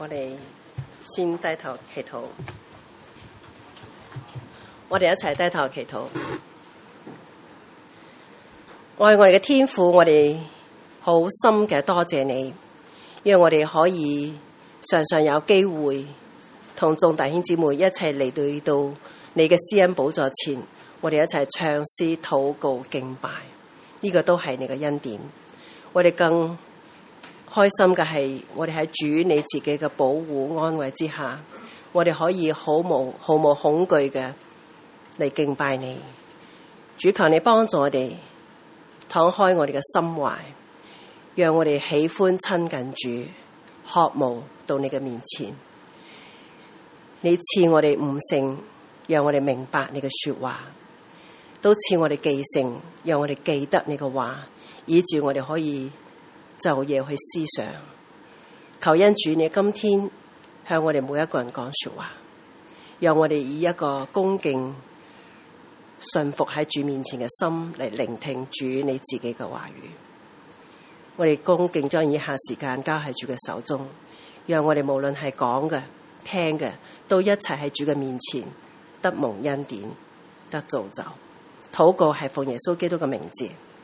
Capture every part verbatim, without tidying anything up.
哋先低頭祈禱，我哋一齊低頭祈禱。愛我哋嘅天父，我哋好深嘅多謝你，因為我哋可以常常有機會同眾弟兄姊妹一齊嚟到到你嘅施恩寶座前，我哋一齊唱詩、禱告、敬拜，呢、這個都係你嘅恩典。我哋更開心嘅係，我哋喺主你自己嘅保護安慰之下，我哋可以毫無毫無恐懼嘅嚟敬拜你。主，求你幫助我哋敞開我哋嘅心懷，讓我哋喜歡親近主，渴慕到你嘅面前。你賜我哋悟性，讓我哋明白你嘅說話，都賜我哋記性，讓我哋記得你嘅話，以致我哋可以晝夜去思想。求恩主，你今天向我哋每一個人講說話，讓我哋以一個恭敬信服喺主面前嘅心嚟聆聽主你自己嘅話語。我哋恭敬將以下時間交喺主嘅手中，讓我哋無論係講嘅聽嘅，都一齊喺主嘅面前得蒙恩典，得造就。禱告係奉耶穌基督嘅名字。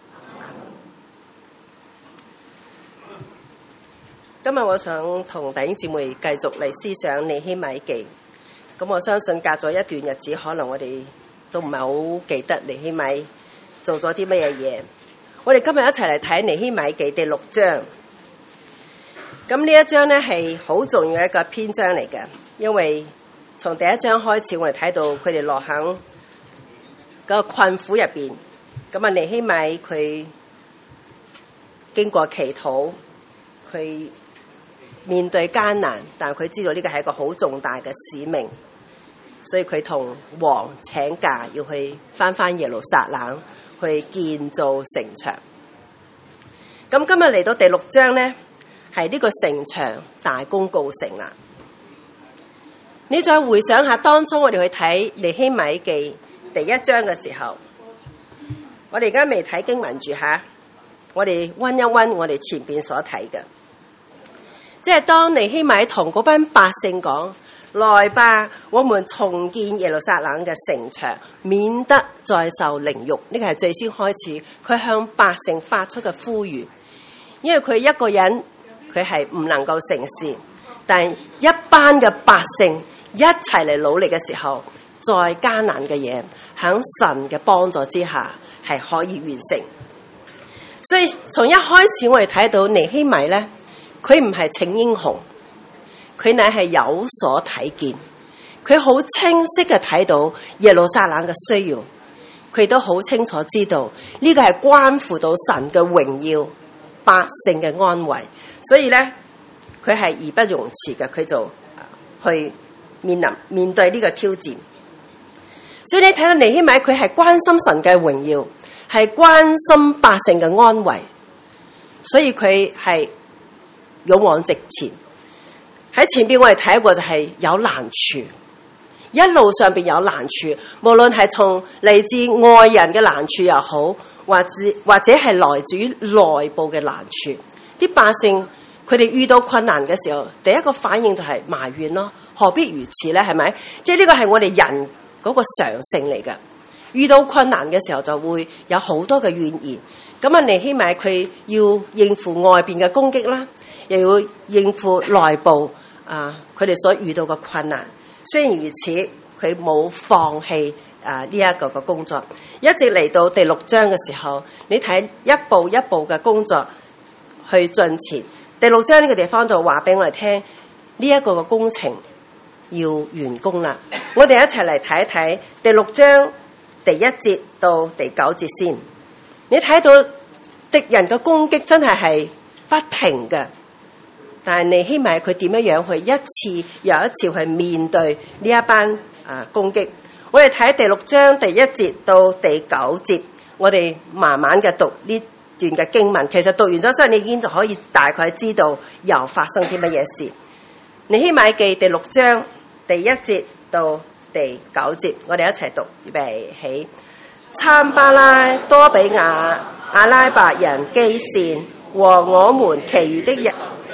今日我想同弟兄姊妹繼續嚟思想尼希米記。咁我相信隔咗一段日子，可能我哋都唔係好記得尼希米做咗啲乜嘢嘢。我哋今日一齊嚟睇尼希米記第六章。咁呢一章呢係好重要嘅一個篇章嚟嘅，因為從第一章開始，我哋睇到佢哋落響個困苦入邊。咁啊，尼希米佢經過祈禱，佢面對艱難，但佢知道呢個係一個好重大嘅使命，所以佢同王請假要去返返耶路撒冷去建造城牆。咁今日嚟到第六章呢，係呢個城牆大功告成啦。你再回想下當初我哋去睇尼希米記第一章嘅時候，我哋而家未睇經文住下，我哋溫一溫我哋前邊所睇嘅。即係當尼希米同嗰班百姓講，來吧，我們重建耶路撒冷嘅城牆，免得再受凌辱。呢個係最先開始佢向百姓發出嘅呼籲。因為佢一個人佢係唔能夠成事，但係一班嘅百姓一齊嚟努力嘅時候，再艱難嘅嘢喺神嘅幫助之下係可以完成。所以從一開始我哋睇到尼希米呢，佢唔係請英雄，佢乃係有所睇見，佢好清晰嘅睇到耶路撒冷嘅需要，佢都好清楚知道呢個係關乎到神嘅榮耀、百姓嘅安慰，所以咧佢係義不容辭嘅，佢就去面臨面對呢個挑戰。所以你睇到尼希米佢係關心神嘅榮耀，係關心百姓嘅安慰，所以佢係勇往直前。喺前邊我哋睇過就係有難處，一路上邊有難處，無論係從嚟自外人嘅難處又好，或者或者係來自於內部嘅難處。啲百姓佢哋遇到困難嘅時候，第一個反應就係埋怨咯，何必如此呢？係咪？即係呢個係我哋人嗰個常性嚟嘅。遇到困難嘅時候就會有好多嘅怨言。咁啊，尼希米佢要應付外邊嘅攻擊啦，又要應付內部啊佢哋所遇到嘅困難。雖然如此，佢冇放棄啊呢一個嘅工作，一直嚟到第六章嘅時候，你睇一步一步嘅工作去進前。第六章呢個地方就話俾我哋聽，呢一個嘅工程要完工啦。我哋一齊嚟睇一睇第六章第一節到第九節先。你睇到敵人嘅攻擊真係係不停嘅，但係尼希米佢點樣樣去一次又一次去面對呢一班啊攻擊。我哋睇第六章第一節到第九節，我哋慢慢嘅讀呢段嘅經文。其實讀完咗之後，你已經就可以大概知道又發生啲乜嘢事。尼希米記第六章第一節到第九節，我哋一齊讀，預備起。參巴拉、多比亞、阿拉伯人基善和我們其餘的人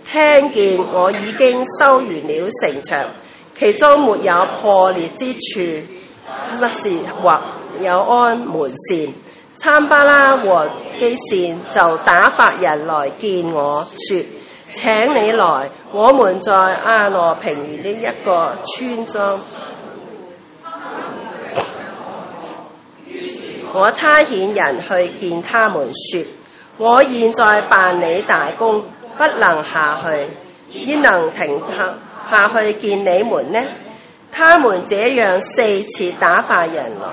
聽見我已經修完了城牆，其中沒有破裂之處，不是或有安門扇。參巴拉和基善就打發人來見我說，請你來，我們在亞羅平原的一個村莊。我差遣人去見他們說，我現在辦理大工，不能下去，焉能停下下去見你們呢？他們這樣四次打發人來。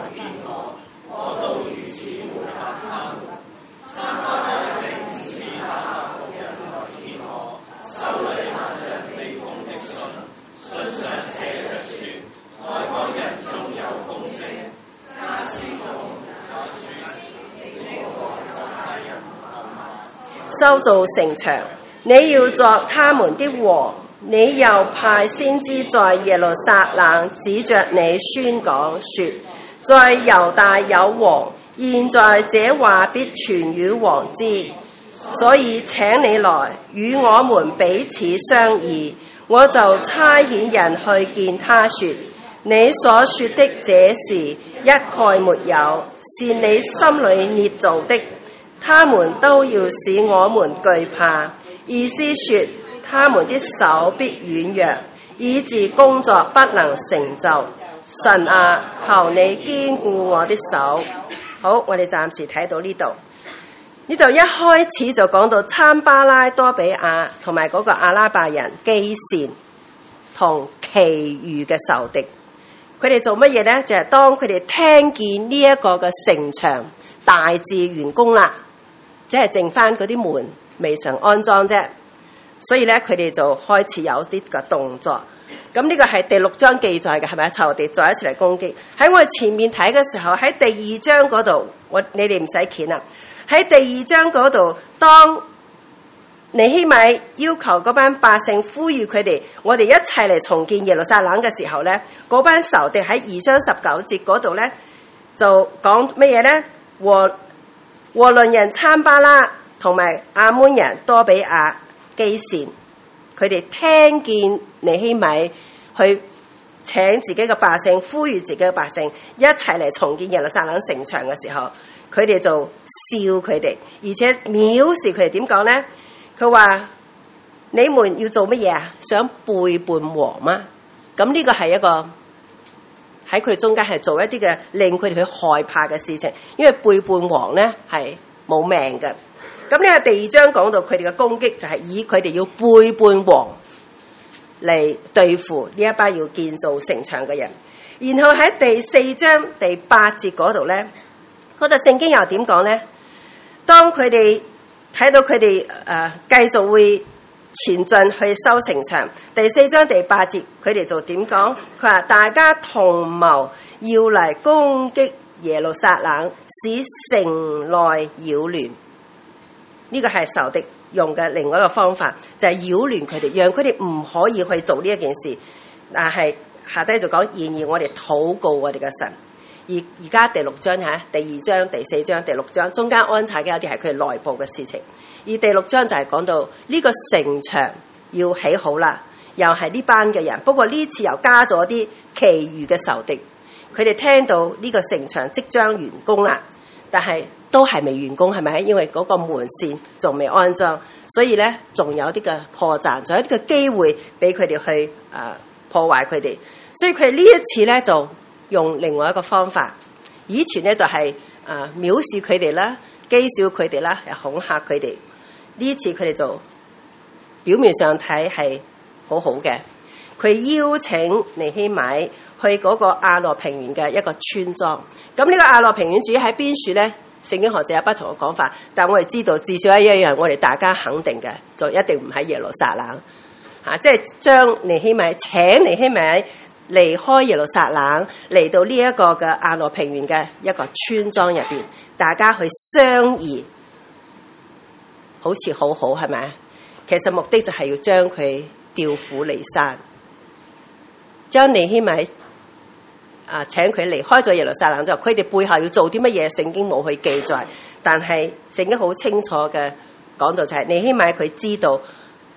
修造城牆，你要作他們的王。你又派先知在耶路撒冷指着你宣講說，在猶大有王，現在這話必傳與王知。所以請你來與我們彼此商議。我就差遣人去見他說，你所說的這事一概沒有，是你心裏捏造的。他們都要使我們懼怕，意思說他們的手必軟弱，以致工作不能成就。神啊，求你堅固我的手。好，我哋暫時睇到呢度。呢度一開始就講到參巴拉多比亞同埋嗰個阿拉伯人基善同其餘嘅仇敵，佢哋做乜嘢呢？就係、是、當佢哋聽見呢一個嘅城牆大致完工啦，只係剩翻嗰啲門未曾安裝啫，所以咧佢哋就開始有啲嘅動作。咁呢個係第六章記載嘅，係咪？仇敵再一次嚟攻擊。喺我哋前面睇嘅時候，喺第二章嗰度，我你哋唔使鉗啦。喺第二章嗰度，當尼希米要求嗰班百姓呼籲佢哋，我哋一齊嚟重建耶路撒冷嘅時候咧，嗰班仇敵喺二章十九節嗰度咧就講乜嘢咧？和和倫人參巴拉同埋亞捫人多比亞基善，佢哋聽見尼希米去請自己嘅百姓，呼籲自己嘅百姓一齊嚟重建耶路撒冷城牆嘅時候，佢哋就笑佢哋，而且藐視佢哋。點講咧？佢話你們要做乜嘢啊？想背叛王嗎？咁呢個係一個喺佢哋中間係做一啲嘅令佢哋去害怕嘅事情，因為背叛王咧係冇命嘅。咁呢個第二章講到佢哋嘅攻擊就係以佢哋要背叛王嚟對付呢一班要建造城牆嘅人。然後喺第四章第八節嗰度咧，嗰度聖經又點講咧？當佢哋睇到佢哋誒繼續會前進去修城牆，第四章第八節佢哋就點講？佢話大家同謀要嚟攻擊耶路撒冷，使城內擾亂。呢個係仇敵用嘅另外一個方法，就係擾亂佢哋，讓佢哋唔可以去做呢一件事。但係下低就講，然而我哋禱告我哋嘅神。而而家第六章嚇，第二章、第四章、第六章中間安插嘅有啲係佢內部嘅事情。而第六章就係講到呢個城牆要起好啦，又係呢班嘅人。不過呢次又加咗啲其餘嘅仇敵，佢哋聽到呢個城牆即將完工啦，但係都係未完工，係咪？因為嗰個門扇仲未安裝，所以咧仲有啲嘅破綻，仲有啲嘅機會俾佢哋去啊、呃、破壞佢哋。所以佢呢一次咧就用另外一個方法。以前咧就係、是、啊、呃、藐視佢哋啦，譏笑佢哋啦，又恐嚇佢哋。呢一次佢哋就表面上睇係好好嘅，佢邀請尼希米去嗰個亞羅平原嘅一個村莊。咁呢個亞羅平原至於喺邊處咧？聖經學者有不同嘅講法，但我哋知道至少一樣，我哋大家肯定嘅，就一定唔喺耶路撒冷嚇，即係將尼希米請尼希米離開耶路撒冷，嚟到呢一個嘅亞羅平原嘅一個村莊入邊，大家去商議，好似好好係咪？其實目的就係要將佢調虎離山，將尼希米啊，請佢離開咗耶路撒冷之後，佢哋背後要做啲乜嘢？聖經冇去記載，但係聖經好清楚嘅講到就係尼希米佢知道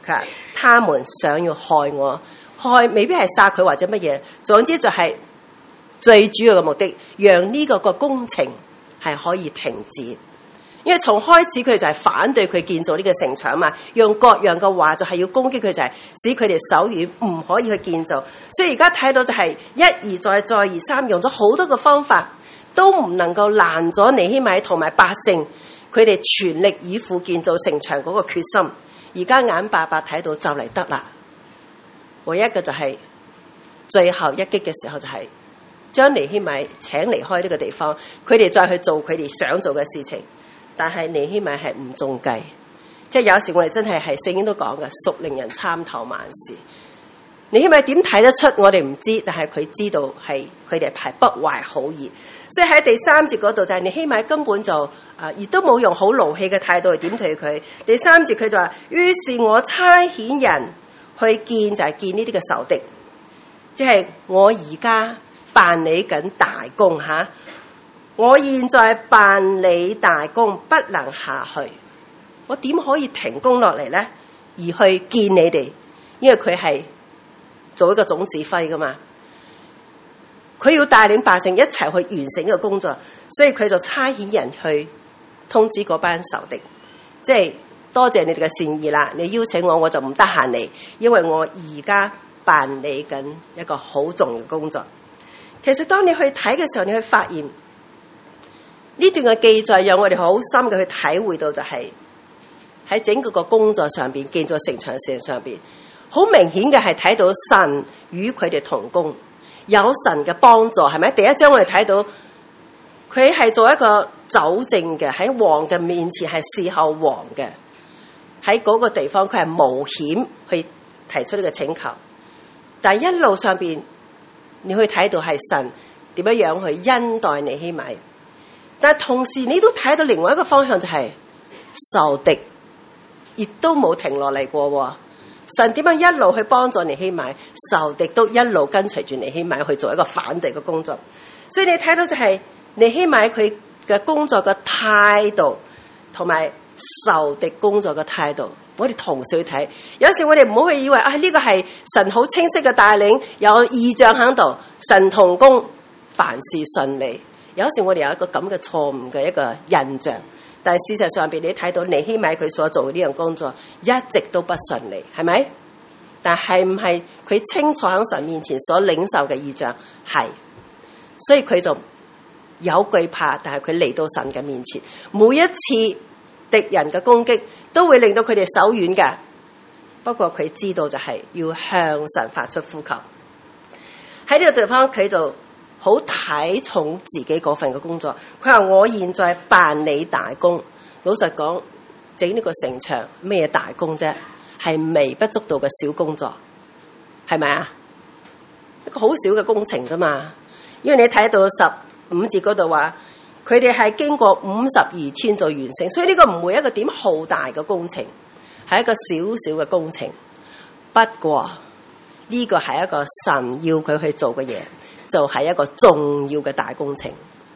佢話他們想要害我，害未必係殺佢或者乜嘢，總之就係最主要嘅目的，讓呢個個工程係可以停止。因為從開始佢就係反對佢建造呢個城牆嘛，用各樣嘅話就係要攻擊佢，就係使佢哋手軟唔可以去建造。所以而家睇到就係一而再再而三用咗好多個方法，都唔能夠攔咗尼希米同埋百姓佢哋全力以赴建造城牆嗰個決心。而家眼白白睇到就嚟得啦，唯一嘅就係最後一擊嘅時候就係將尼希米請離開呢個地方，佢哋再去做佢哋想做嘅事情。但係尼希米係唔中計，即係有時我哋真係係聖經都講嘅，屬令人參透萬事。尼希米點睇得出我哋唔知，但係佢知道係佢哋係不懷好意。所以喺第三節嗰度就係尼希米根本就啊，亦都冇用好勞氣嘅態度去點對佢。第三節佢就話：於是我差遣人去見，就係見呢啲嘅仇敵，即係我而家辦理緊大工吓。我現在辦理大工，不能下去。我點可以停工落嚟呢？而去見你哋，因為佢係做一個總指揮噶嘛，佢要帶領百姓一齊去完成呢個工作，所以佢就差遣人去通知嗰班仇敵，即係多謝你哋嘅善意啦。你邀請我，我就唔得閒嚟，因為我而家辦理緊一個好重要嘅工作。其實當你去睇嘅時候，你去發現呢段嘅記載，讓我哋好深嘅去體會到，就係喺整個個工作上邊，建造城牆嘅事上邊，好明顯嘅係睇到神與佢哋同工，有神嘅幫助，係咪？第一章我哋睇到佢係做一個酒政嘅，喺王嘅面前係侍候王嘅，喺嗰個地方佢係冒險去提出呢個請求，但係一路上邊你可以睇到係神點樣樣去恩待尼希米。但係同時你都睇到另外一個方向，就係仇敵亦都冇停落嚟過。神點樣一路去幫助尼希米，仇敵都一路跟隨住尼希米去做一個反對嘅工作。所以你睇到就係尼希米佢嘅工作嘅態度，同埋仇敵工作嘅態度，我哋同時去睇。有時我哋唔好去以為啊呢個係神好清晰嘅帶領，有異象喺度，神同工，凡事順利。有時我哋有一個咁嘅錯誤嘅一個印象，但係事實上邊你睇到尼希米佢所做嘅呢樣工作一直都不順利，係咪？但係唔係佢清楚喺神面前所領受嘅異象係，所以佢就有懼怕，但係佢嚟到神嘅面前，每一次敵人嘅攻擊都會令到佢哋手軟嘅。不過佢知道就係要向神發出呼求。喺呢個地方佢就好睇重自己嗰份嘅工作，佢話我現在辦理大工。老實講，整呢個城牆咩大工啫，係微不足道嘅小工作，係咪啊？一個好少嘅工程啫嘛。因為你睇到十五節嗰度話，佢哋係經過五十二天就完成，所以呢個唔會一個點浩大嘅工程，係一個小小嘅工程。不過呢個係一個神要佢去做嘅嘢，就係一個重要嘅大工程。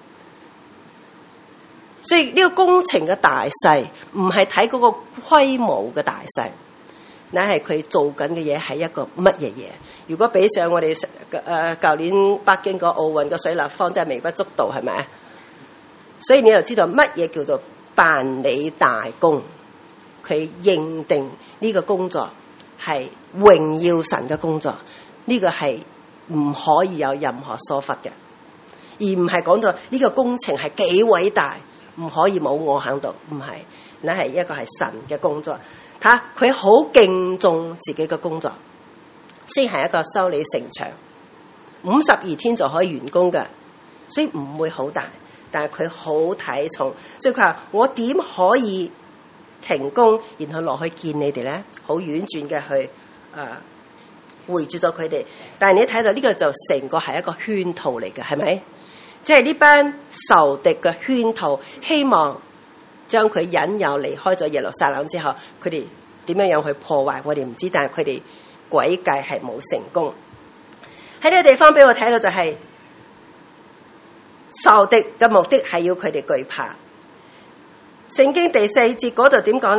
所以呢個工程嘅大細唔係睇嗰個規模嘅大細，乃係佢做緊嘅嘢係一個乜嘢嘢。如果比上我哋誒舊年北京個奧運個水立方，真係微不足道，係咪啊？所以你就知道乜嘢叫做辦理大工，佢認定呢個工作係榮耀神嘅工作，呢個係唔可以有任何疏忽嘅，而唔係講到呢個工程係幾偉大，唔可以冇我喺度，唔係，那係一個係神嘅工作。睇下佢好敬重自己嘅工作，雖然係一個修理城牆，五十二天就可以完工嘅，所以唔會好大，但係佢好睇重，所以佢話我點可以停工，然後落去見你哋咧？好婉轉嘅去誒、呃、回住咗佢哋。但係你睇到呢個就成個係一個圈套嚟嘅，係咪？即係呢班仇敵嘅圈套，希望將佢引誘離開咗耶路撒冷之後，佢哋點樣樣去破壞，我哋唔知，但係佢哋詭計係冇成功。喺呢個地方俾我睇到就係、是、仇敵嘅目的係要佢哋懼怕。聖經第四節嗰度點講呢？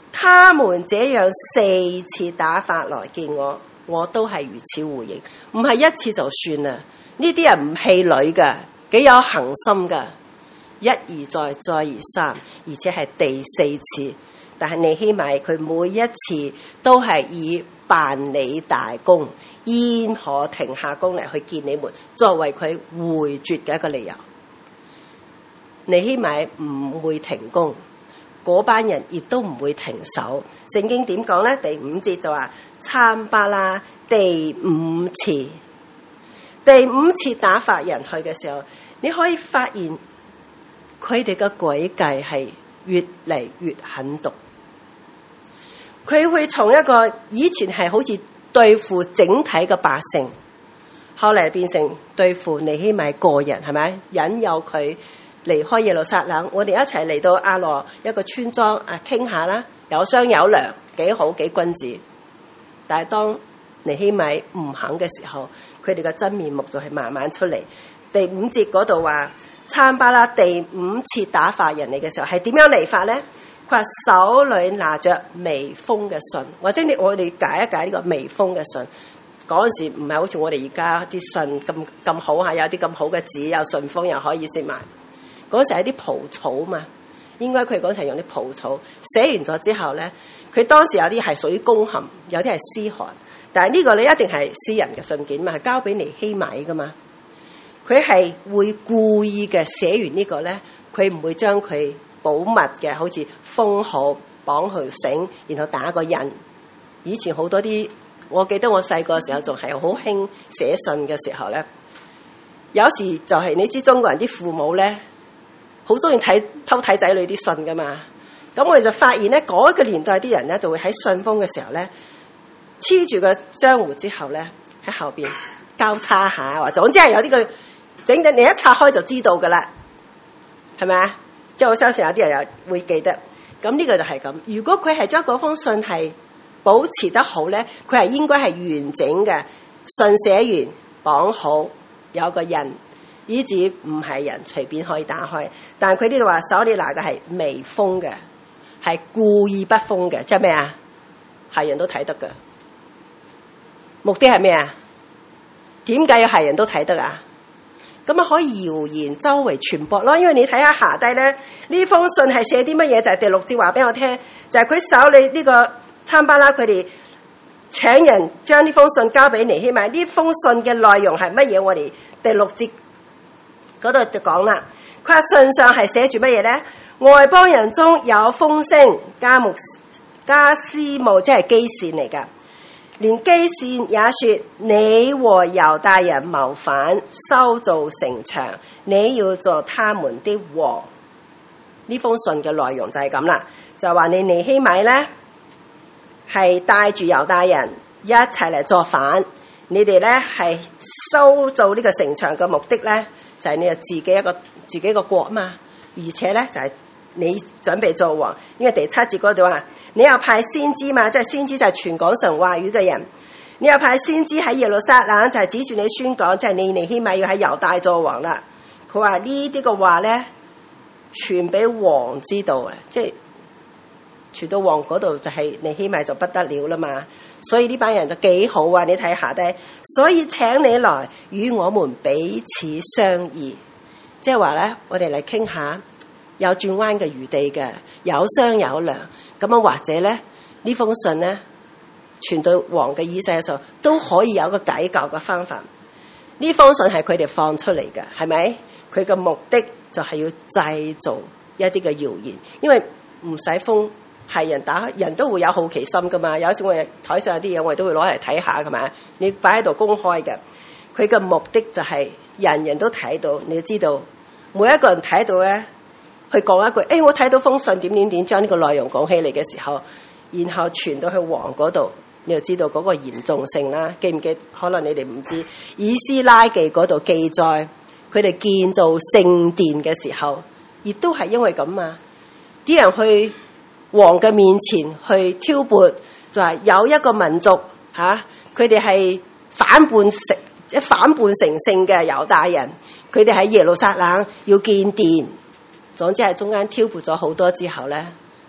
他們這樣四次打發來見我，我都係如此回應，唔係一次就算啦。呢啲人唔氣餒噶，幾有恒心噶，一而再，再而三，而且係第四次。但係尼希米佢每一次都係以辦理大功，焉可停下工嚟去見你們，作為佢回絕嘅一個理由。尼希米唔會停工，嗰班人亦都唔會停手。聖經點講呢？第五節就話參巴拉第五次，第五次打發人去嘅時候，你可以發現佢哋嘅詭計係越嚟越狠毒。佢會從一個以前係好似對付整體嘅百姓，後嚟變成對付尼希米個人，係咪引誘佢離開耶路撒冷？我哋一齊嚟到亞羅一個村莊啊，傾下啦，有商有量，幾好幾君子。但係當尼希米唔肯嘅時候，佢哋嘅真面目就係慢慢出嚟。第五節嗰度話參巴拉第五次打發人嚟嘅時候，係點樣嚟法咧？佢話手裏拿着微封嘅信，或者你我哋解一解呢個微封嘅信。嗰陣時唔係好似我哋而家啲信咁咁好嚇，有啲咁好嘅紙，有信封又可以食埋。嗰陣時係啲蒲草嘛，應該佢嗰陣時用啲蒲草寫完咗之後咧，佢當時有啲係屬於公函，有啲係私函，但係呢個咧一定係私人嘅信件嘛，係交俾尼希米噶嘛。佢係會故意嘅寫完個呢個咧，佢唔會將佢保密嘅，好似封好綁條繩，然後打個印。以前好多啲，我記得我細個嘅時候仲係好興寫信嘅時候咧，有時就係、是、你知中國人啲父母咧，好中意睇偷睇仔女啲信噶嘛。咁我哋就發現咧，嗰、那個年代啲人咧就會喺信封嘅時候咧，黐住個漿糊之後咧，喺後邊交叉下，或者總之係有呢、這個整整，你一拆開就知道噶啦，係咪啊？即係我相信有啲人又會記得。咁呢個就係咁。如果佢係將嗰封信係保持得好咧，佢係應該係完整嘅，信寫完綁好，有個印，以至唔係人隨便可以打開。但係佢呢度話手裏拿嘅係微封嘅，係故意不封嘅，即係咩啊？係人都睇得嘅。目的係咩啊？點解要係人都睇得啊？咁啊可以謠言周圍傳播咯。因為你睇下下低咧，呢封信係寫啲乜嘢？就係、是、第六節話俾我聽，就係、是、佢手裏呢個參巴拉佢哋請人將呢封信交俾尼希米。呢封信嘅內容係乜嘢？我哋第六節嗰度就講啦。佢話信上係寫住乜嘢咧？外邦人中有風聲、加木、加斯姆，即係基善嚟噶。連基善也說：你和猶大人謀反，修造城牆，你要做他們的王。呢封信嘅內容就係咁啦，就話你尼希米咧係帶住猶大人一齊嚟作反，你哋咧係修造呢個城牆嘅目的咧就係、是、你自己一個自己一個國嘛，而且咧就係、是。你準備做王，因為第七節嗰度話，你又派先知嘛，即係先知就係傳講神話語嘅人。你又派先知喺耶路撒冷，就係指住你宣講，即係你尼希米要喺猶大做王啦。佢話呢啲嘅話咧，傳俾王知道啊，即係傳到王嗰度就係尼希米就不得了啦嘛。所以呢班人就幾好啊，你睇下低，所以請你來與我們彼此商議，即係話咧，我哋嚟傾下。有轉彎嘅餘地嘅，有商有量，咁樣或者咧呢封信咧傳到王嘅耳仔嘅時候，都可以有個解救嘅方法。呢封信係佢哋放出嚟嘅，係咪？佢嘅目的就係要製造一啲嘅謠言，因為唔使封，係人打人都會有好奇心噶嘛。有時我哋台上有啲嘢，我哋都會攞嚟睇下，係咪？你擺喺度公開嘅，佢嘅目的就係人人都睇到，你要知道每一個人睇到咧。去講一句，誒、哎，我睇到封信點點點，將呢個內容講起嚟嘅時候，然後傳到去王嗰度，你就知道嗰個嚴重性啦。記唔記？可能你哋唔知，以斯拉記嗰度記載，佢哋建造聖殿嘅時候，亦都係因為咁啊！啲人去王嘅面前去挑撥，就話有一個民族吓，佢哋係反叛成即反叛成性嘅猶大人，佢哋喺耶路撒冷要建殿。總之係中間挑撥咗好多之後咧，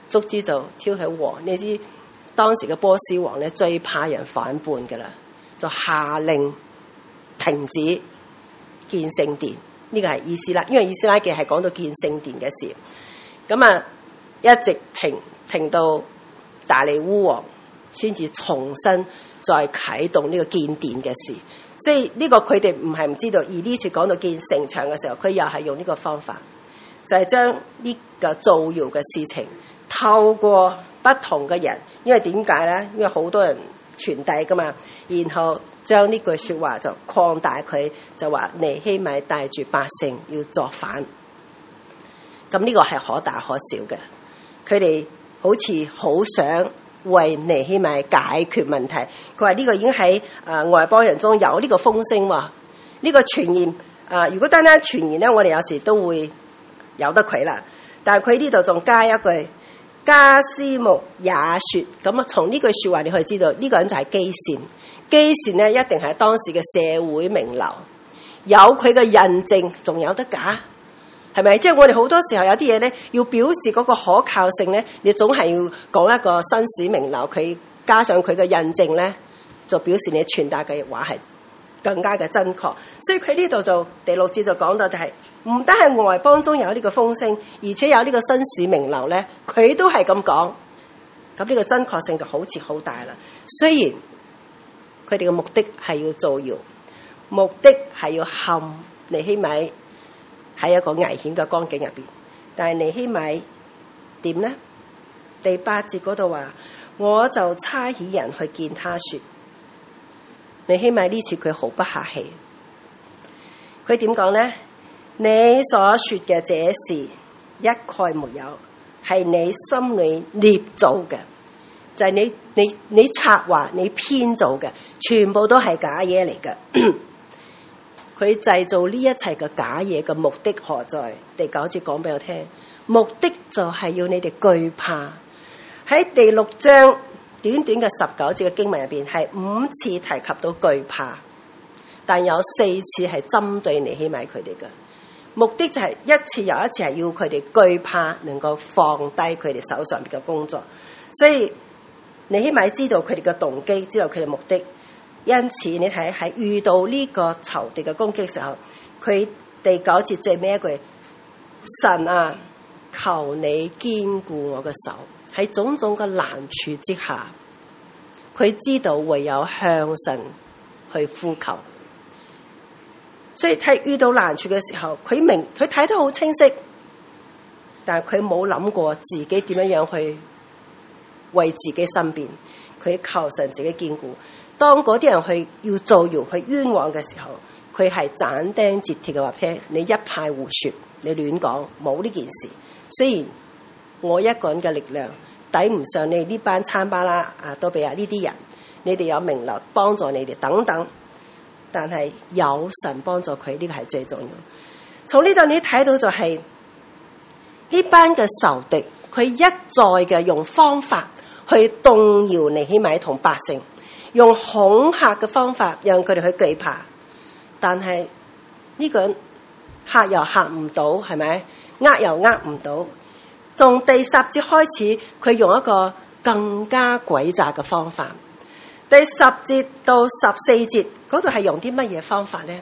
竹枝就挑起王。你知當時嘅波斯王咧最怕人反叛噶啦，就下令停止建聖殿。呢、這個係以斯拉，因為以斯拉記係講到建聖殿嘅事。咁啊，一直停停到大利烏王先至重新再啟動呢個建殿嘅事。所以呢個佢哋唔係唔知道，而呢次講到建城牆嘅時候，佢又係用呢個方法，就係將呢個造謠嘅事情透過不同嘅人，因為點解咧？因為好多人傳遞噶嘛，然後將呢句說話就擴大佢，就話尼希米帶住百姓要作反。咁呢個係可大可小嘅，佢哋好似好想為尼希米解決問題。佢話呢個已經喺誒、呃、外邦人中有呢個風聲喎，呢、這個傳言啊、呃，如果單單傳言咧，我哋有時都會由得佢啦。但係佢呢度仲加一句，迦施木也說，咁啊，從呢句說話你可以知道呢、這個人就係基善。基善咧一定係當時嘅社會名流，有佢嘅印證，仲有得假？係咪？即係我哋好多時候有啲嘢咧，要表示嗰個可靠性咧，你總係要講一個紳士名流，佢加上佢嘅印證咧，就表示你傳達嘅話係更加嘅真確。所以佢呢度就第六節就講到就係、是，唔單係外邦中有呢個風聲，而且有呢個紳士名流咧，佢都係咁講。咁呢個真確性就好似好大啦。雖然佢哋嘅目的係要造謠，目的係要陷尼希米喺一個危險嘅光景入邊，但係尼希米點呢？第八節嗰度話，我就差遣人去見他說，尼希米呢次佢毫不客氣，佢點講呢？你所說嘅這事一概沒有，係你心裏捏造嘅，就係、是、你你你策劃你編造嘅，全部都係假嘢嚟嘅。佢製造呢一切嘅假嘢嘅目的何在？第九節講俾我聽，目的就係要你哋懼怕。喺第六章短短嘅十九節嘅經文入邊，係五次提及到懼怕，但有四次係針對尼希米佢哋嘅目的，就係一次又一次係要佢哋懼怕，能夠放低佢哋手上邊嘅工作。所以尼希米知道佢哋嘅動機，知道佢哋目的。因此你睇喺遇到呢個仇敵嘅攻擊嘅時候，佢第九節最尾一句，神啊，求你堅固我嘅手。喺種種嘅難處之下，佢知道唯有向神去呼求。所以睇遇到難處嘅時候，佢明佢睇得好清晰，但係佢冇諗過自己點樣樣去為自己申辯，佢求神自己堅固。當嗰啲人去要造謠去冤枉嘅時候，佢係斬釘截鐵嘅話聽，你一派胡說，你亂講，冇呢件事。雖然我一個人嘅力量抵唔上你呢班參巴拉啊多比亞呢啲人，你哋有名流幫助你哋等等，但係有神幫助佢，呢個係最重要。從呢度你睇到就係、是、呢班嘅仇敵，佢一再嘅用方法去動搖尼希米同百姓。用恐嚇嘅方法讓佢哋去懼怕，但係呢個人嚇又嚇唔到，係咪？呃又呃唔到。從第十節開始，佢用一個更加詭詐嘅方法。第十節到十四節嗰度係用啲乜嘢方法呢？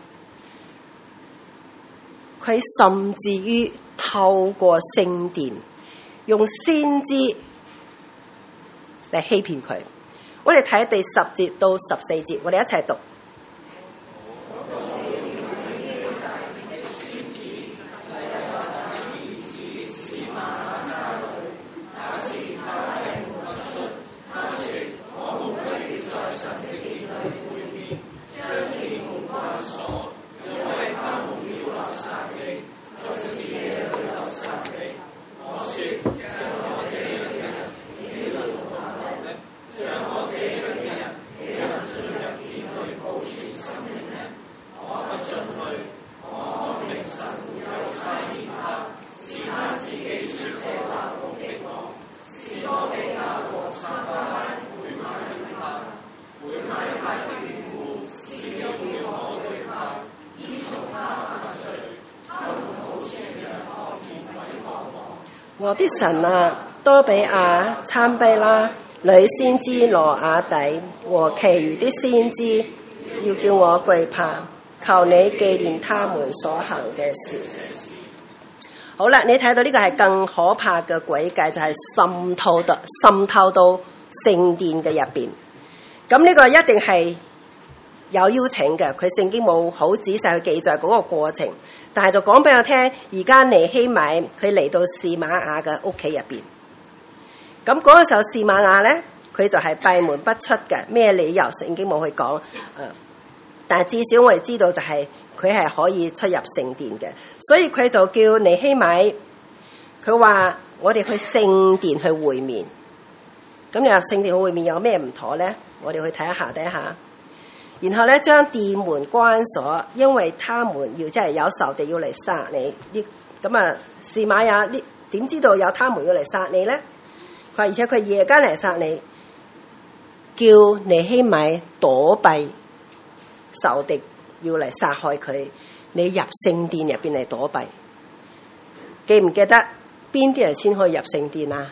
佢甚至於透過聖殿，用先知嚟欺騙佢。我哋睇第十節到十四節，我哋一齊讀。我啲神啊， 多比亞、參比拉、女先知羅亞底和其餘的先知，要叫我懼怕，求你紀念他們所行嘅事。好啦，你睇到呢個係更可怕嘅詭計，就係、是、滲透到滲透到聖殿嘅入邊。咁呢個一定係有邀請嘅，佢聖經冇好仔細去記載嗰個過程，但係就講俾我聽，而家尼希米佢嚟到示瑪雅嘅屋企入邊。咁嗰個時候示瑪雅咧，佢就係閉門不出嘅，咩理由聖經冇去講，誒、呃，但係至少我哋知道就係佢係可以出入聖殿嘅，所以佢就叫尼希米，佢話我哋去聖殿去會面。咁你話聖殿去會面有咩唔妥咧？我哋去睇一下睇一下，然後咧將殿門關鎖，因為他們要即係有仇敵要嚟殺你。呢咁啊，示瑪雅呢點知道有他們要嚟殺你咧？佢話而且佢夜間嚟殺你，叫尼希米躲避仇敵要嚟殺害佢，你入聖殿入邊嚟躲避。記唔記得邊啲人先可以入聖殿啊？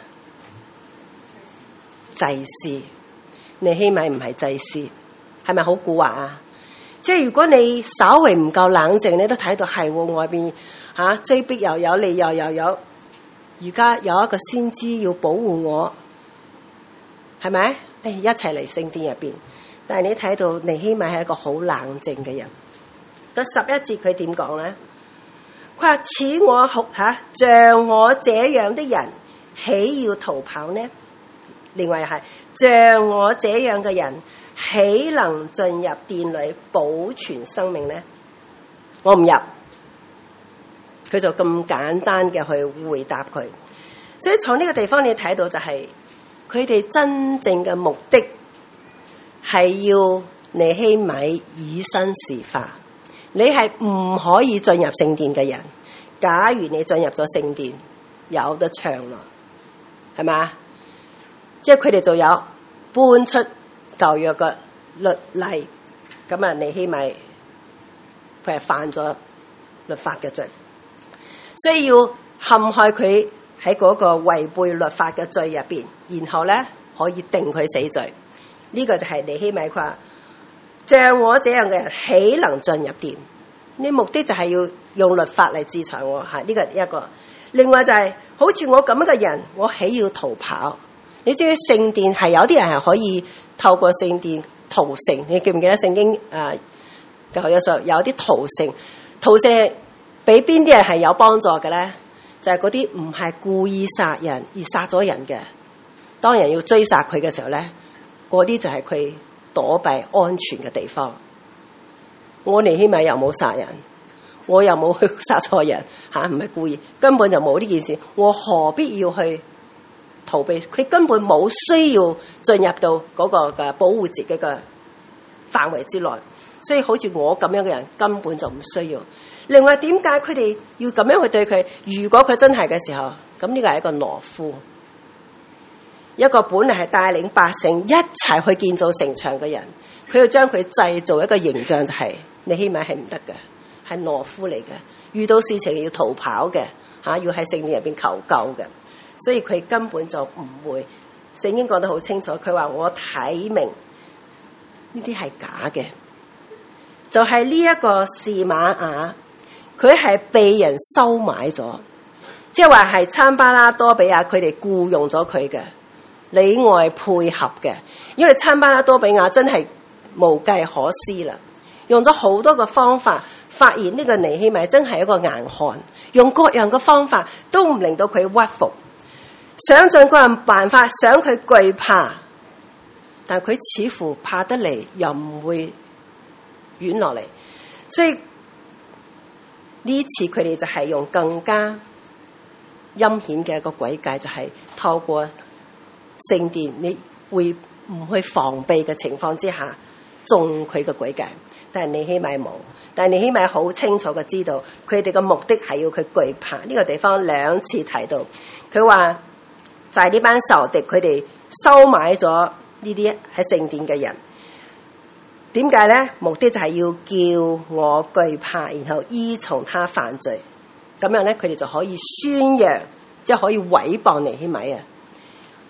祭司。尼希米唔係祭司，係咪好蠱惑啊？即係如果你稍微唔夠冷靜，你都睇到係外邊吓追逼又有，利又又有。而家有一個先知要保護我，係咪？誒，一齊嚟聖殿入邊。但係你睇到尼希米係一個好冷靜嘅人。到十一節佢點講咧？佢話：似我學吓，像我這樣的人，豈要逃跑呢？另外係像我這樣嘅人，豈能進入殿裏保存生命呢？我唔入。佢就咁簡單嘅去回答佢，所以從呢個地方你睇到就係佢哋真正嘅目的係要尼希米以身試法。你係唔可以進入聖殿嘅人，假如你進入咗聖殿，有得唱咯，係咪？即係佢哋就有搬出舊約嘅律例，咁啊尼希米佢係犯咗律法嘅罪。所以要陷害佢喺嗰個違背律法嘅罪入邊，然後咧可以定佢死罪。呢、這個就係尼希米佢話：像我這樣嘅人，豈能進入殿？呢目的就係要用律法嚟制裁我。吓，呢個一個。另外就係、是、好似我咁嘅人，我豈要逃跑？你知唔知聖殿係有啲人係可以透過聖殿逃城？你記唔記得聖經誒舊約時候有啲逃城？逃城俾邊啲人係有幫助嘅咧？就係嗰啲唔係故意殺人而殺咗人嘅，當人要追殺佢嘅時候咧，嗰啲就係佢躲避安全嘅地方。我尼希米又冇殺人，我又冇去殺錯人吓，唔係故意，根本就冇呢件事，我何必要去逃避？佢根本冇需要進入到嗰個嘅保護自己嘅範圍之內。所以好似我咁樣嘅人根本就唔需要。另外點解佢哋要咁樣去對佢？如果佢真係嘅時候，咁呢個係一個懦夫，一個本嚟係帶領百姓一齊去建造城牆嘅人，佢要將佢製造一個形象，就係尼希米係唔得嘅，係懦夫嚟嘅，遇到事情要逃跑嘅吓，要喺聖殿入邊求救嘅，所以佢根本就唔會。聖經講得好清楚，佢話我睇明呢啲係假嘅。就係呢一個示瑪雅，佢係被人收買咗，即係話係參巴拉多比亞佢哋僱用咗佢嘅，裏外配合嘅。因為參巴拉多比亞真係無計可施啦，用咗好多個方法，發現呢個尼希米真係一個硬漢，用各樣嘅方法都唔令到佢屈服，想盡各樣辦法想佢懼怕，但佢似乎怕得嚟又唔會軟落嚟，所以呢次佢哋就係用更加陰險嘅一個詭計，就係、是、透過聖殿，你會唔去防備嘅情況之下中佢嘅詭計。但係尼希米冇，但係尼希米好清楚嘅知道，佢哋嘅目的係要佢懼怕。呢、這個地方兩次提到，佢話就係呢班仇敵，佢哋收買咗呢啲喺聖殿嘅人。點解咧？目的就係要叫我懼怕，然後依從他犯罪，咁樣咧佢哋就可以宣揚，即係可以毀謗尼希米啊！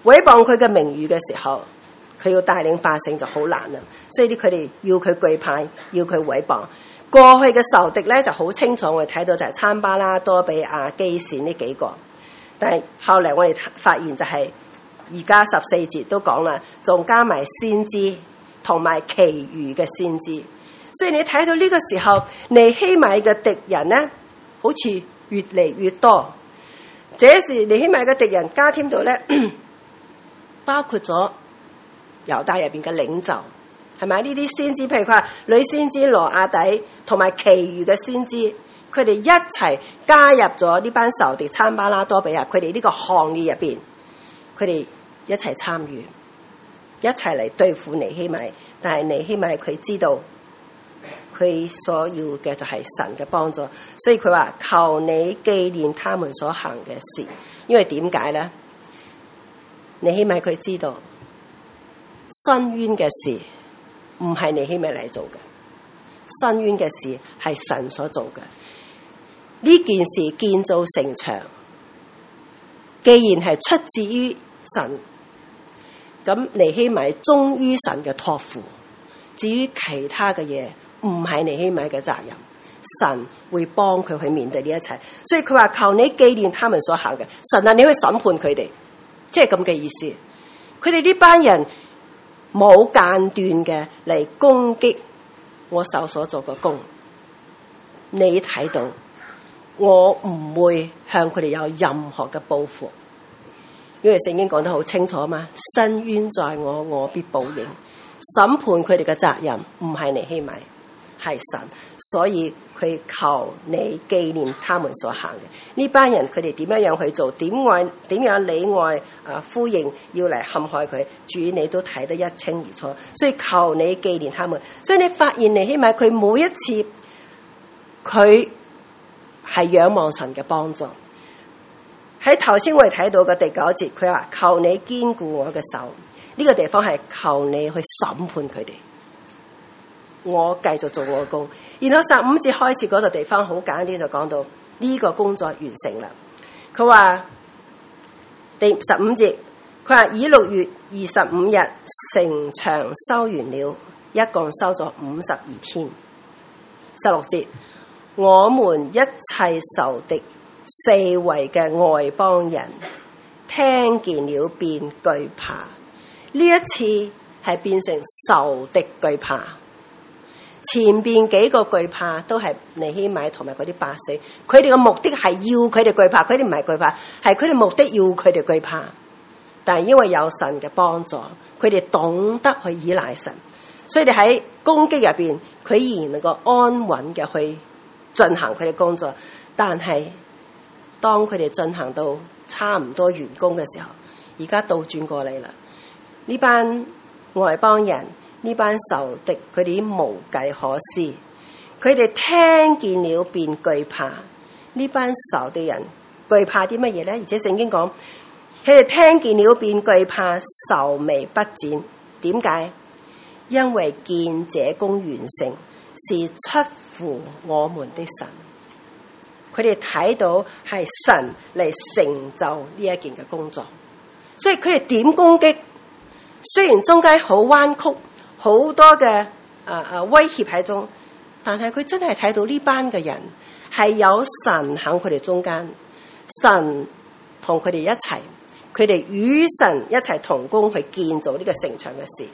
毀謗佢嘅名譽嘅時候，佢要帶領百姓就好難啦。所以啲佢哋要佢懼怕，要佢毀謗。過去嘅仇敵咧就好清楚，我哋睇到就係參巴拉、多比亞、基善呢幾個。但係後嚟我哋發現就係而家十四節都講啦，仲加埋先知同埋其餘嘅先知。所以你睇到呢個時候，尼希米嘅敵人咧，好似越嚟越多。這時尼希米嘅敵人加添到咧，包括咗猶大入邊嘅領袖，係咪？呢啲先知，譬如佢話女先知羅亞底同埋其餘嘅先知，佢哋一齊加入咗呢班仇敵參巴拉多比亞，佢哋呢個行列入邊，佢哋一齊參與，一齊嚟對付尼希米。但係尼希米佢知道，佢所要嘅就係神嘅幫助，所以佢話求你紀念他們所行嘅事。因為點解咧？尼希米佢知道申冤嘅事唔係尼希米嚟做嘅，申冤嘅事係神所做嘅。呢件事建造城牆，既然係出自於神，咁尼希米忠於神嘅託付。至於其他嘅嘢，唔係尼希米嘅責任，神會幫佢去面對呢一切。所以佢話求你紀念他們所行嘅，神啊，你去審判佢哋，即係咁嘅意思。佢哋呢班人冇間斷嘅嚟攻擊我手所做嘅工，你睇到我唔會向佢哋有任何嘅報復，因為聖經講得好清楚嘛，申冤在我，我必報應。審判佢哋嘅責任唔係尼希米，係神，所以佢求你紀念他們所行嘅。呢班人佢哋點樣樣去做，點愛點樣里外啊呼應，要嚟陷害佢，主你都睇得一清二楚，所以求你紀念他們。所以你發現尼希米佢每一次佢係仰望神嘅幫助。喺頭先我哋睇到嘅第九節，佢話求你堅固我嘅手，呢個地方係求你去審判佢哋，我繼續做我嘅工。然後十五節開始嗰度地方好簡單就講到呢個工作完成啦。佢話第十五節，佢話以六月二十五日城牆修完了，一共修咗五十二天。十六節，我們一切仇敵四圍嘅外邦人聽見了便懼怕。呢一次係變成仇敵懼怕，前邊幾個懼怕都係尼希米同埋嗰啲百姓，佢哋嘅目的係要佢哋懼怕，佢哋唔係懼怕，係佢哋目的要佢哋懼怕。但係因為有神嘅幫助，佢哋懂得去依賴神，所以你喺攻擊入邊，佢依然能夠安穩嘅去進行佢哋工作。但係當佢哋進行到差唔多完工嘅時候，而家倒轉過嚟啦。呢班外邦人，呢班仇敵，佢哋已經無計可施，佢哋聽見了便懼怕。呢班仇敵人懼怕啲乜嘢咧？而且聖經講，佢哋聽見了便懼怕，愁眉不展。點解？因為見這工完成是出乎我們的神，佢哋睇到係神嚟成就呢一件嘅工作，所以佢哋點攻擊？雖然中間好彎曲，好多嘅啊啊威脅喺中，但係佢真係睇到呢班嘅人係有神喺佢哋中間，神同佢哋一齊，佢哋與神一齊同工去建造呢個城牆嘅事。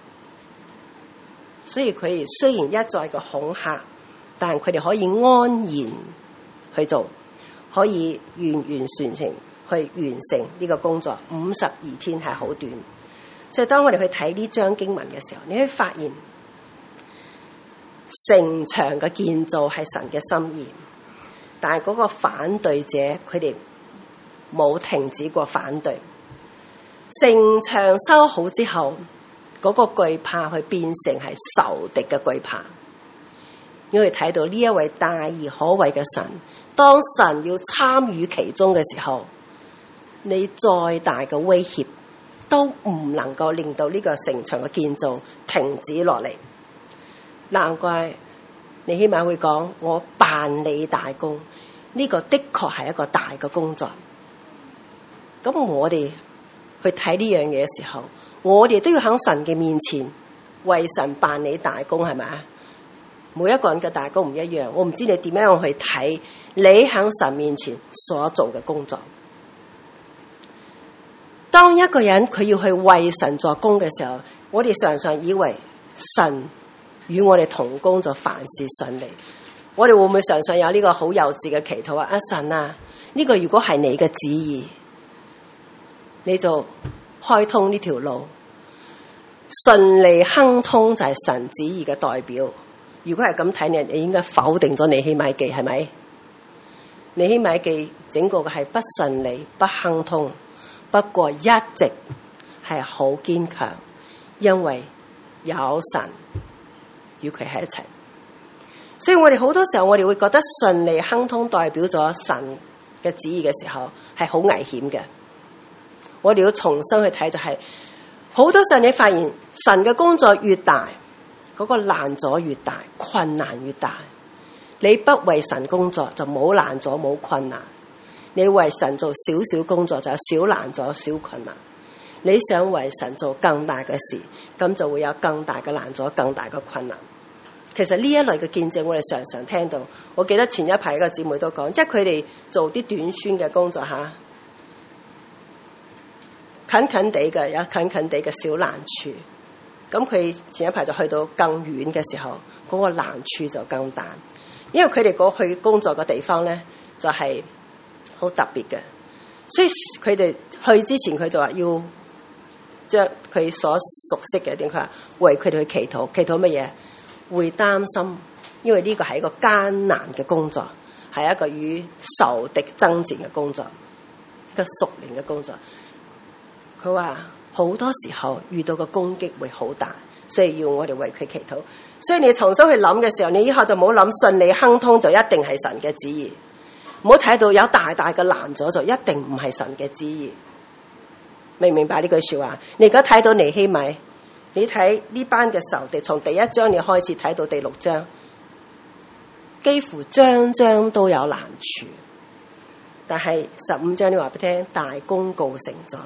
所以佢哋雖然一再嘅恐嚇，但係佢哋可以安然去做，可以完完全全去完成呢個工作。五十二天係好短。所以當我哋去睇呢章經文嘅時候，你可以發現城牆嘅建造係神嘅心意，但係嗰個反對者佢哋冇停止過反對。城牆修好之後，嗰個懼怕去變成係仇敵嘅懼怕。因為睇到呢一位大而可畏嘅神，當神要參與其中嘅時候，你再大嘅威脅都唔能夠令到呢個城牆嘅建造停止落嚟。難怪尼希米會講，我辦理大工，呢個的確係一個大嘅工作。咁我哋去去睇呢樣嘢嘅時候，我哋都要喺神嘅面前為神辦理大工，係咪啊？每一個人嘅大工唔一樣，我唔知你點樣去睇你喺神面前所做嘅工作。當一個人佢要去為神作工嘅時候，我哋常常以為神與我哋同工就凡事順利。我哋會唔會常常有呢個好幼稚嘅祈禱啊？阿神啊，呢個如果係你嘅旨意，你就開通呢條路，順利亨通就係神旨意嘅代表。如果係咁睇，你你應該否定咗尼希米記，係咪？尼希米記整個嘅係不順利、不亨通，不過一直係好堅強，因為有神與佢喺一齊。所以我哋好多時候，我哋會覺得順利亨通代表咗神嘅旨意嘅時候，係好危險嘅。我哋要重新去睇，就係好多時候你發現神嘅工作越大，嗰個難阻越大，困難越大。你不為神工作就冇難阻冇困難，你為神做少少工作就有少難阻少困難。你想為神做更大嘅事，咁就會有更大嘅難阻更大嘅困難。其實呢一類嘅見證我哋常常聽到。我記得前一排個姊妹都講，即係佢哋做啲短宣嘅工作吓，近近地嘅有近近地嘅小難處。咁佢前一排就去到更遠嘅時候，嗰個難處就更大，因為佢哋過去工作嘅地方咧就係好特別嘅，所以佢哋去之前佢就話要將佢所熟悉嘅點，佢話為佢哋去祈禱，祈禱乜嘢？會擔心，因為呢個係一個艱難嘅工作，係一個與仇敵爭戰嘅工作，一個屬靈嘅工作。佢話好多時候遇到嘅攻擊會好大，所以要我哋為佢祈禱。所以你重新去諗嘅時候，你以後就冇諗順利亨通就一定係神嘅旨意，唔好睇到有大大嘅難阻就一定唔係神嘅旨意。明唔明白呢句說話？你而家睇到尼希米，你睇呢班嘅仇敵，從第一章你開始睇到第六章，幾乎章章都有難處，但係十五章你話俾聽，大功告成咗。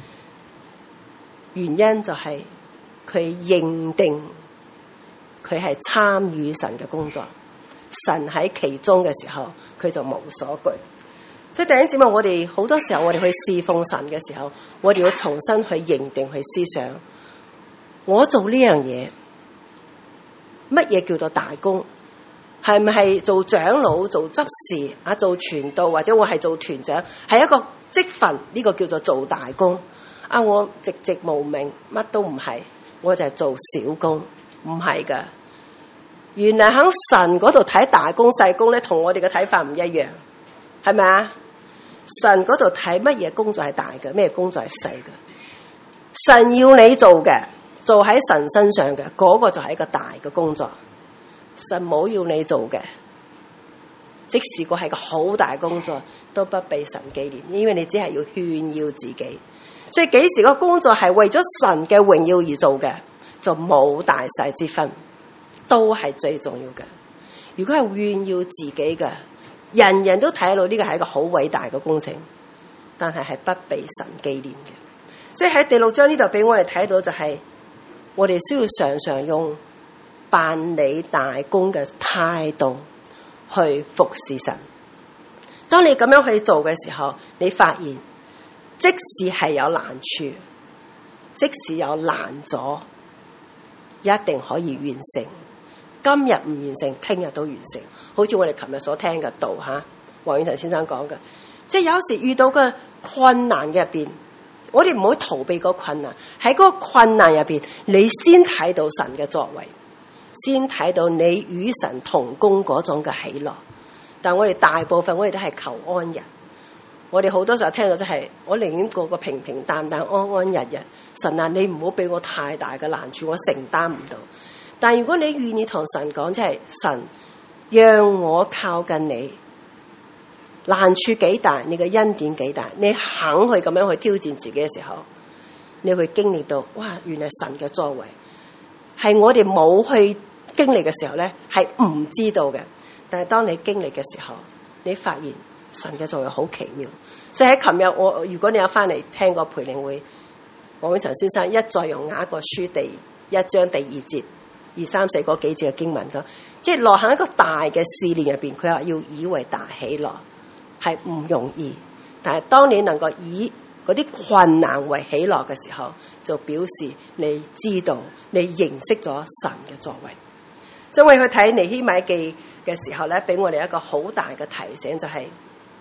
原因就係佢認定佢係參與神嘅工作，神喺其中嘅時候，佢就無所懼。所以弟兄姊妹，我哋好多時候我哋去侍奉神嘅時候，我哋要重新去認定去思想，我做呢樣嘢，乜嘢叫做大功？係咪係做長老、做執事啊、做傳道，或者我係做團長，係一個職份，呢個叫做做大功。啊！我寂寂無名，乜都唔係，我就係做小工，唔係噶。原來喺神嗰度睇大功細功咧，同我哋嘅睇法唔一樣，係咪啊？神嗰度睇乜嘢工作係大嘅，咩工作係細嘅。神要你做嘅，做喺神身上嘅，嗰個就係一個大嘅工作。神冇要你做嘅，即使個係個好大工作，都不被神紀念，因為你只係要炫耀自己。所以幾時個工作係為咗神嘅榮耀而做嘅，就冇大細之分，都係最重要嘅。如果係炫耀自己嘅，人人都睇到呢個係一個好偉大嘅工程，但係係不被神紀念嘅。所以喺第六章呢度俾我哋睇到，就係我哋需要常常用辦理大工嘅態度去服侍神。當你咁樣去做嘅時候，你發現即使係有難處，即使有難阻，一定可以完成。今日唔完成，聽日都完成。好似我哋琴日所聽嘅道吓，黃遠騰先生講嘅，即係有時遇到嘅困難入邊，我哋唔好逃避個困難。喺嗰個困難入邊，你先睇到神嘅作為，先睇到你與神同工嗰種嘅喜樂。但我哋大部分我哋都係求安逸。我哋好多時候聽到就係，我寧願過個平平淡淡、安安逸逸。神啊，你唔好俾我太大嘅難處，我承擔唔到。但如果你願意同神講，即係神，讓我靠近你，難處幾大，你嘅恩典幾大，你肯去咁樣去挑戰自己嘅時候，你會經歷到，哇！原來神嘅作為係我哋冇去經歷嘅時候咧，係唔知道嘅。但係當你經歷嘅時候，你發現神嘅作為好奇妙。所以喺琴日我，如果你有翻嚟聽過培靈會， 黃永祥先生一再用雅各書第一章第二節、二三四嗰幾節嘅經文講，即係落喺一個大嘅試煉入邊，佢話要以為大喜樂，係唔容易。但係當你能夠以嗰啲困難為喜樂嘅時候，就表示你知道你認識咗神嘅作為。所以我哋去睇尼希米記嘅時候咧，俾我哋一個好大嘅提醒，就係、是、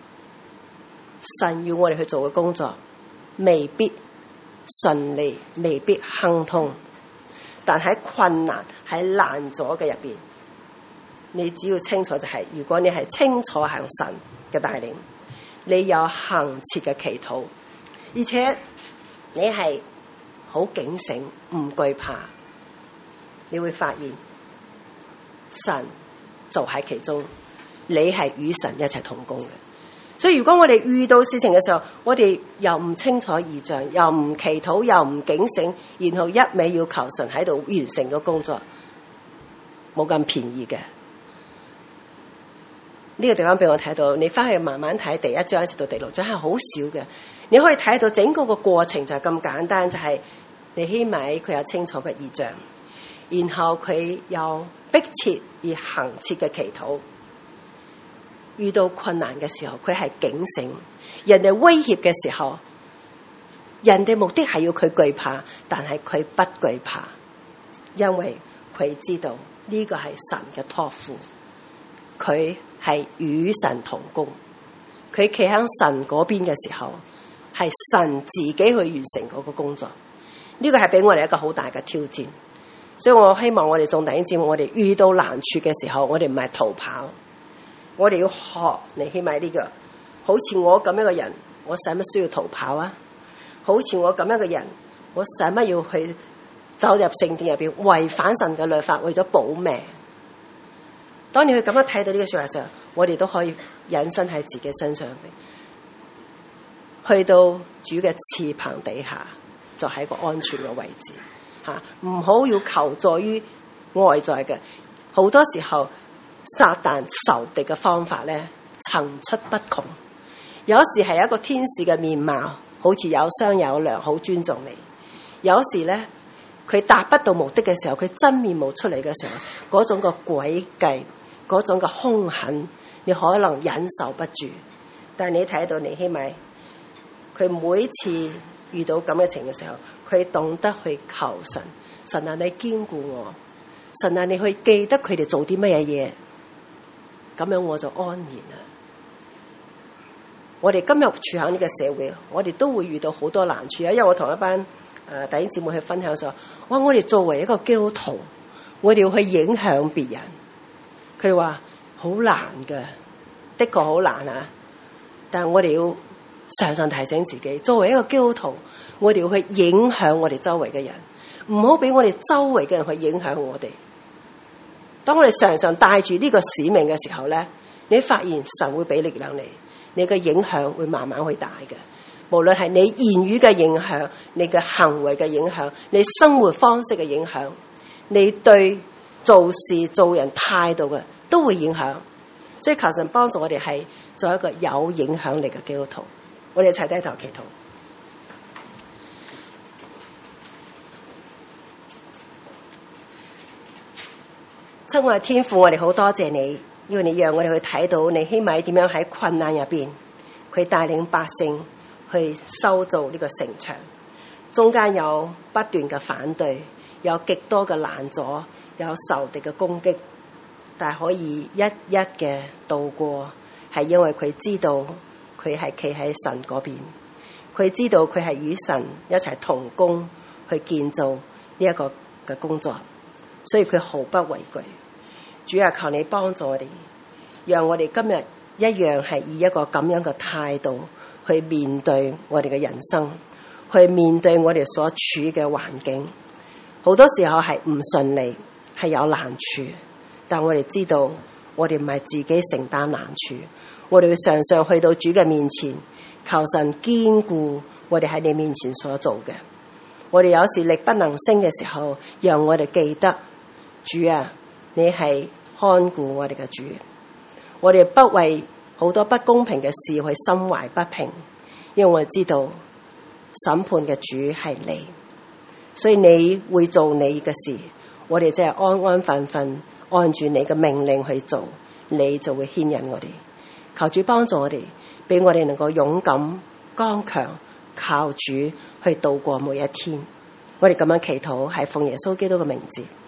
神要我哋去做嘅工作未必順利，未必亨通，但喺困難喺難咗嘅入邊，你只要清楚就係、是，如果你係清楚行神嘅帶領，你有恆切嘅祈禱，而且你係好警醒，唔懼怕，你會發現神就喺其中，你係與神一齊同工嘅。所以如果我哋遇到事情嘅時候，我哋又唔清楚異象，又唔祈禱，又唔警醒，然後一味要求神喺度完成個工作，冇咁便宜嘅。呢個地方俾我睇到，你翻去慢慢睇第一章一直到第六章係好少嘅，你可以睇到整個個過程就係咁簡單，就係尼希米佢有清楚嘅異象，然後佢有迫切而恆切嘅祈禱。遇到困難嘅時候，佢係警醒；人哋威脅嘅時候，人哋目的係要佢懼怕，但係佢不懼怕，因為佢知道呢個係神嘅託付，佢係與神同工，佢企喺神嗰邊嘅時候，係神自己去完成嗰個工作。呢個係俾我哋一個好大嘅挑戰，所以我希望我哋眾弟兄姊妹，我哋遇到難處嘅時候，我哋唔係逃跑。我哋要學尼希米呢個，好似我咁樣嘅人，我使乜需要逃跑啊？好似我咁樣嘅人，我使乜要去走入聖殿入邊違反神嘅律法，為咗保命？當你去咁樣睇到呢個說話時候，我哋都可以引申喺自己身上邊，去到主嘅翅膀底下，就喺個安全嘅位置吓，唔好要求助於外在嘅，好多時候。撒旦仇敵嘅方法咧，層出不窮。有時係一個天使嘅面貌，好似有商有量，好尊重你。有時咧，佢達不到目的嘅時候，佢真面目出嚟嘅時候，嗰種嘅詭計，嗰種嘅兇狠，你可能忍受不住。但係你睇到尼希米，佢每次遇到咁嘅情嘅時候，佢懂得去求神，神啊，你堅固我，神啊，你去記得佢哋做啲乜嘢嘢。咁樣我就安然啦。我哋今日處喺呢個社會，我哋都會遇到好多難處啊！因為我同一班誒弟兄姊妹去分享咗，哇！我哋作為一個基督徒，我哋要去影響別人，佢哋話好難㗎，的確好難啊！但係我哋要常常提醒自己，作為一個基督徒，我哋要去影響我哋周圍嘅人，唔好俾我哋周圍嘅人去影響我哋。當我哋常常帶住呢個使命嘅時候咧，你發現神會俾力量你，你嘅影響會慢慢去大嘅。無論係你言語嘅影響，你嘅行為嘅影響，你生活方式嘅影響，你對做事做人態度嘅都會影響。所以求神幫助我哋係做一個有影響力嘅基督徒。我哋一齊低頭祈禱。親愛天父，我哋好多謝你，因為你讓我哋去睇到尼希米點樣喺困難入邊，佢帶領百姓去修造呢個城牆，中間有不斷嘅反對，有極多嘅攔阻，有仇敵嘅攻擊，但係可以一一嘅度過，係因為佢知道佢係企喺神嗰邊，佢知道佢係與神一齊同工去建造呢一個嘅工作，所以佢毫不畏懼。主啊，求你幫助我哋，讓我哋今日一樣係以一個咁樣嘅態度去面對我哋嘅人生，去面對我哋所處嘅環境。好多時候係唔順利，係有難處，但我哋知道我哋唔係自己承擔難處，我哋會常常去到主嘅面前，求神堅固我哋喺你面前所做嘅。我哋有時力不能勝嘅時候，讓我哋記得，主啊，你係看顧我哋嘅主，我哋不為好多不公平嘅事去心懷不平，因為我哋知道審判嘅主係你，所以你會做你嘅事，我哋即係安安分分按住你嘅命令去做，你就會牽引我哋。求主幫助我哋，俾我哋能夠勇敢剛強，靠主去度過每一天。我哋咁樣祈禱，係奉耶穌基督嘅名字。